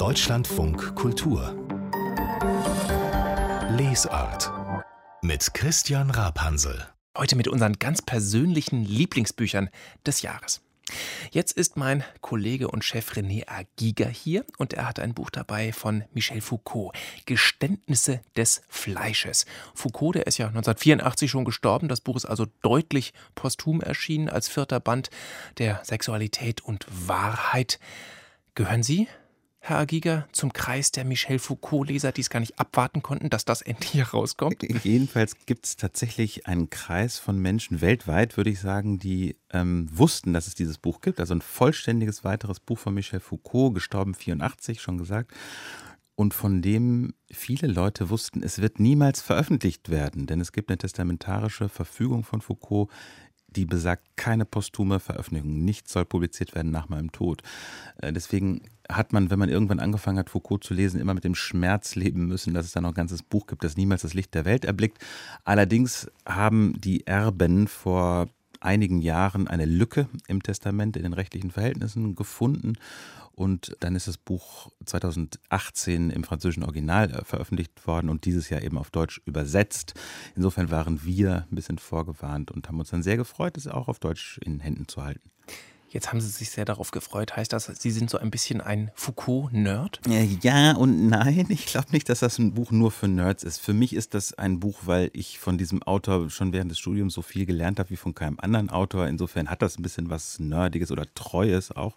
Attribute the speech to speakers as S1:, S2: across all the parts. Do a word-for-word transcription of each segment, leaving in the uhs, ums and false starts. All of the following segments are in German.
S1: Deutschlandfunk Kultur Lesart mit Christian Rapansel.
S2: Heute mit unseren ganz persönlichen Lieblingsbüchern des Jahres. Jetzt ist mein Kollege und Chef René A. Giger hier und er hat ein Buch dabei von Michel Foucault, Geständnisse des Fleisches. Foucault, der ist ja neunzehnhundertvierundachtzig schon gestorben, das Buch ist also deutlich posthum erschienen als vierter Band der Sexualität und Wahrheit. Gehören Sie, Herr A. Giger, zum Kreis der Michel Foucault-Leser, die es gar nicht abwarten konnten, dass das endlich herauskommt?
S3: Jedenfalls gibt es tatsächlich einen Kreis von Menschen weltweit, würde ich sagen, die ähm, wussten, dass es dieses Buch gibt. Also ein vollständiges weiteres Buch von Michel Foucault, gestorben vierundachtzig, schon gesagt. Und von dem viele Leute wussten, es wird niemals veröffentlicht werden. Denn es gibt eine testamentarische Verfügung von Foucault, die besagt, keine posthume Veröffentlichung. Nichts soll publiziert werden nach meinem Tod. Deswegen hat man, wenn man irgendwann angefangen hat, Foucault zu lesen, immer mit dem Schmerz leben müssen, dass es da noch ein ganzes Buch gibt, das niemals das Licht der Welt erblickt. Allerdings haben die Erben vor einigen Jahren eine Lücke im Testament, in den rechtlichen Verhältnissen gefunden. Und dann ist das Buch zweitausendachtzehn im französischen Original veröffentlicht worden und dieses Jahr eben auf Deutsch übersetzt. Insofern waren wir ein bisschen vorgewarnt und haben uns dann sehr gefreut, es auch auf Deutsch in Händen zu halten.
S2: Jetzt haben Sie sich sehr darauf gefreut. Heißt das, Sie sind so ein bisschen ein Foucault-Nerd?
S3: Ja und nein. Ich glaube nicht, dass das ein Buch nur für Nerds ist. Für mich ist das ein Buch, weil ich von diesem Autor schon während des Studiums so viel gelernt habe wie von keinem anderen Autor. Insofern hat das ein bisschen was Nerdiges oder Treues auch.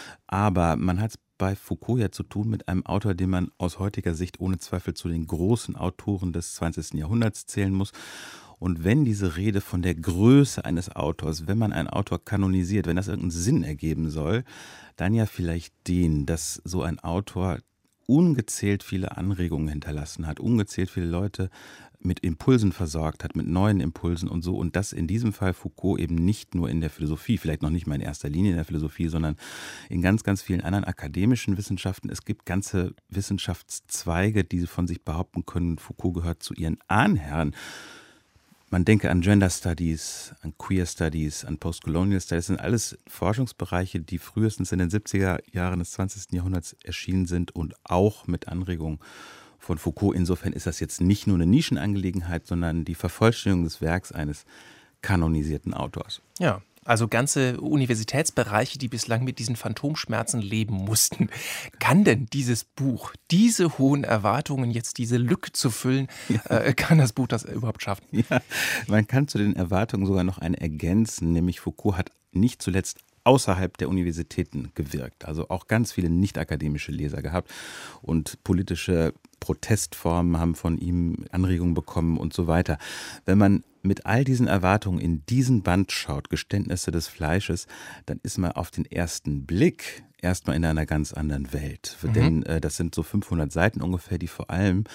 S3: Aber man hat es bei Foucault ja zu tun mit einem Autor, den man aus heutiger Sicht ohne Zweifel zu den großen Autoren des zwanzigsten Jahrhunderts zählen muss. Und wenn diese Rede von der Größe eines Autors, wenn man einen Autor kanonisiert, wenn das irgendeinen Sinn ergeben soll, dann ja vielleicht den, dass so ein Autor ungezählt viele Anregungen hinterlassen hat, ungezählt viele Leute mit Impulsen versorgt hat, mit neuen Impulsen und so. Und das in diesem Fall Foucault eben nicht nur in der Philosophie, vielleicht noch nicht mal in erster Linie in der Philosophie, sondern in ganz, ganz vielen anderen akademischen Wissenschaften. Es gibt ganze Wissenschaftszweige, die von sich behaupten können, Foucault gehört zu ihren Ahnherren. Man denke an Gender Studies, an Queer Studies, an Postcolonial Studies. Das sind alles Forschungsbereiche, die frühestens in den siebziger Jahren des zwanzigsten Jahrhunderts erschienen sind und auch mit Anregungen von Foucault. Insofern ist das jetzt nicht nur eine Nischenangelegenheit, sondern die Vervollständigung des Werks eines kanonisierten Autors.
S2: Ja, also ganze Universitätsbereiche, die bislang mit diesen Phantomschmerzen leben mussten. Kann denn dieses Buch, diese hohen Erwartungen, jetzt diese Lücke zu füllen, ja. äh, kann das Buch das überhaupt schaffen?
S3: Ja, man kann zu den Erwartungen sogar noch eine ergänzen, nämlich Foucault hat nicht zuletzt außerhalb der Universitäten gewirkt, also auch ganz viele nicht-akademische Leser gehabt und politische Protestformen haben von ihm Anregungen bekommen und so weiter. Wenn man mit all diesen Erwartungen in diesen Band schaut, Geständnisse des Fleisches, dann ist man auf den ersten Blick erstmal in einer ganz anderen Welt. Mhm. Denn äh, das sind so fünfhundert Seiten ungefähr, die vor allem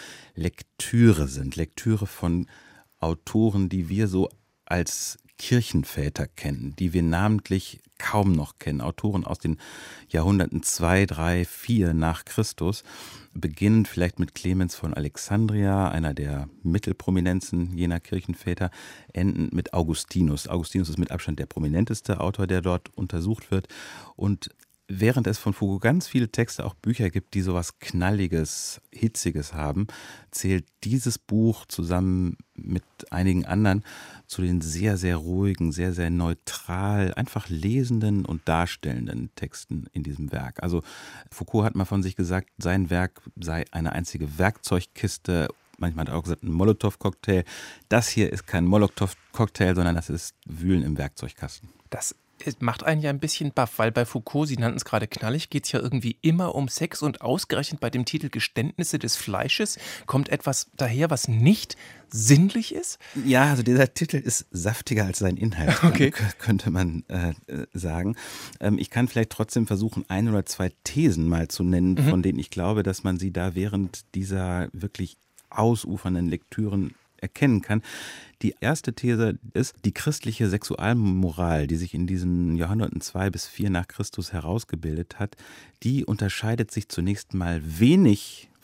S3: Lektüre sind. Lektüre von Autoren, die wir so als Kirchenväter kennen, die wir namentlich kaum noch kennen. Autoren aus den Jahrhunderten zwei, drei, vier nach Christus, beginnend vielleicht mit Clemens von Alexandria, einer der Mittelprominenzen jener Kirchenväter, endend mit Augustinus. Augustinus ist mit Abstand der prominenteste Autor, der dort untersucht wird. Und während es von Foucault ganz viele Texte, auch Bücher gibt, die sowas Knalliges, Hitziges haben, zählt dieses Buch zusammen mit einigen anderen zu den sehr, sehr ruhigen, sehr, sehr neutral, einfach lesenden und darstellenden Texten in diesem Werk. Also Foucault hat mal von sich gesagt, sein Werk sei eine einzige Werkzeugkiste. Manchmal hat er auch gesagt, ein Molotow-Cocktail. Das hier ist kein Molotow-Cocktail, sondern das ist Wühlen im Werkzeugkasten.
S2: Das macht einen ja ein bisschen baff, weil bei Foucault, Sie nannten es gerade knallig, geht es ja irgendwie immer um Sex und ausgerechnet bei dem Titel Geständnisse des Fleisches kommt etwas daher, was nicht sinnlich ist?
S3: Ja, also dieser Titel ist saftiger als sein Inhalt,
S2: okay.
S3: könnte man äh, sagen. Ähm, ich kann vielleicht trotzdem versuchen, ein oder zwei Thesen mal zu nennen, mhm. von denen ich glaube, dass man sie da während dieser wirklich ausufernden Lektüren erkennen kann. Die erste These ist, die christliche Sexualmoral, die sich in diesen Jahrhunderten zwei bis vier nach Christus herausgebildet hat, die unterscheidet sich zunächst mal wenig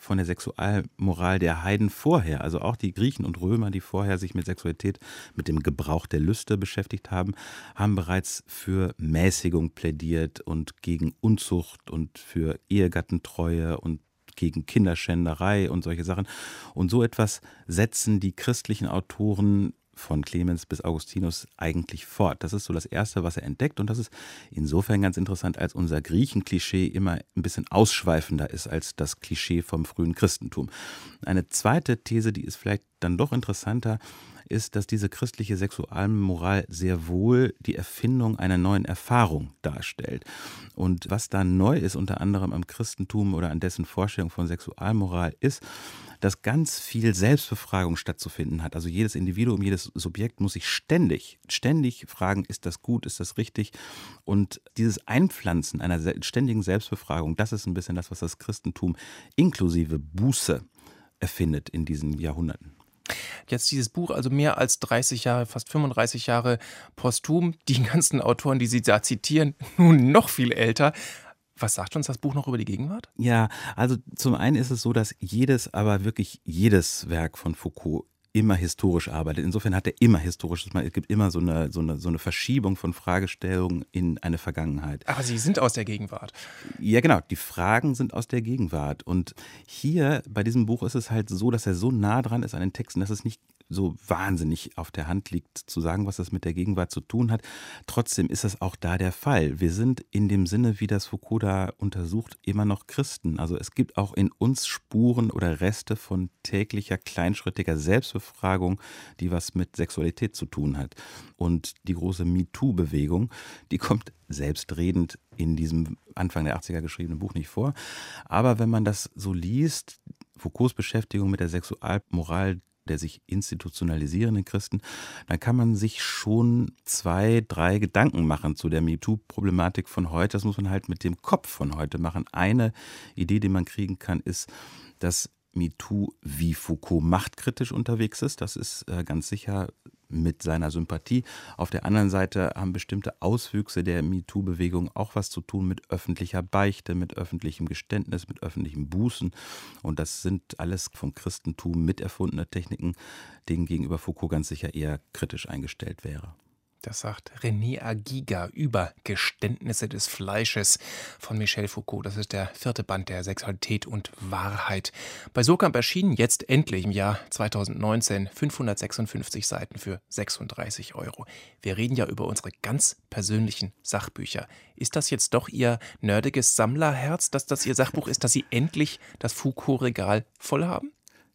S3: von der Sexualmoral der Heiden vorher. Also auch die Griechen und Römer, die vorher sich mit Sexualität, mit dem Gebrauch der Lüste beschäftigt haben, haben bereits für Mäßigung plädiert und gegen Unzucht und für Ehegattentreue und gegen Kinderschänderei und solche Sachen. Und so etwas setzen die christlichen Autoren von Clemens bis Augustinus eigentlich fort. Das ist so das Erste, was er entdeckt, und das ist insofern ganz interessant, als unser Griechen-Klischee immer ein bisschen ausschweifender ist als das Klischee vom frühen Christentum. Eine zweite These, die ist vielleicht dann doch interessanter, ist, dass diese christliche Sexualmoral sehr wohl die Erfindung einer neuen Erfahrung darstellt. Und was da neu ist, unter anderem am Christentum oder an dessen Vorstellung von Sexualmoral, ist, dass ganz viel Selbstbefragung stattzufinden hat. Also jedes Individuum, jedes Subjekt muss sich ständig, ständig fragen, ist das gut, ist das richtig? Und dieses Einpflanzen einer ständigen Selbstbefragung, das ist ein bisschen das, was das Christentum inklusive Buße erfindet in diesen Jahrhunderten.
S2: Jetzt dieses Buch, also mehr als dreißig Jahre, fast fünfunddreißig Jahre posthum, die ganzen Autoren, die Sie da zitieren, nun noch viel älter. Was sagt uns das Buch noch über die Gegenwart?
S3: Ja, also zum einen ist es so, dass jedes, aber wirklich jedes Werk von Foucault immer historisch arbeitet. Insofern hat er immer historisches, es gibt immer so eine, so eine, so eine Verschiebung von Fragestellungen in eine Vergangenheit.
S2: Aber sie sind aus der Gegenwart.
S3: Ja, genau, die Fragen sind aus der Gegenwart. Und hier bei diesem Buch ist es halt so, dass er so nah dran ist an den Texten, dass es nicht so wahnsinnig auf der Hand liegt, zu sagen, was das mit der Gegenwart zu tun hat. Trotzdem ist es auch da der Fall. Wir sind in dem Sinne, wie das Foucault da untersucht, immer noch Christen. Also es gibt auch in uns Spuren oder Reste von täglicher, kleinschrittiger Selbstbefragung, die was mit Sexualität zu tun hat. Und die große MeToo-Bewegung, die kommt selbstredend in diesem Anfang der achtziger geschriebenen Buch nicht vor. Aber wenn man das so liest, Foucaults Beschäftigung mit der Sexualmoral der sich institutionalisierenden Christen, dann kann man sich schon zwei, drei Gedanken machen zu der MeToo-Problematik von heute. Das muss man halt mit dem Kopf von heute machen. Eine Idee, die man kriegen kann, ist, dass MeToo wie Foucault machtkritisch unterwegs ist. Das ist äh, ganz sicher mit seiner Sympathie. Auf der anderen Seite haben bestimmte Auswüchse der MeToo-Bewegung auch was zu tun mit öffentlicher Beichte, mit öffentlichem Geständnis, mit öffentlichem Bußen. Und das sind alles vom Christentum miterfundene Techniken, denen gegenüber Foucault ganz sicher eher kritisch eingestellt wäre.
S2: Das sagt René Aguiga über Geständnisse des Fleisches von Michel Foucault. Das ist der vierte Band der Sexualität und Wahrheit. Bei Surkamp erschienen, jetzt endlich im Jahr zweitausendneunzehn, fünfhundertsechsundfünfzig Seiten für sechsunddreißig Euro. Wir reden ja über unsere ganz persönlichen Sachbücher. Ist das jetzt doch Ihr nerdiges Sammlerherz, dass das Ihr Sachbuch ist, dass Sie endlich das Foucault-Regal voll haben?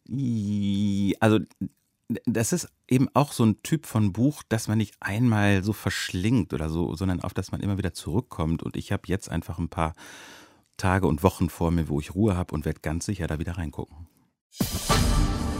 S3: Also das ist eben auch so ein Typ von Buch, das man nicht einmal so verschlingt oder so, sondern auf das man immer wieder zurückkommt. Und ich habe jetzt einfach ein paar Tage und Wochen vor mir, wo ich Ruhe habe und werde ganz sicher da wieder reingucken.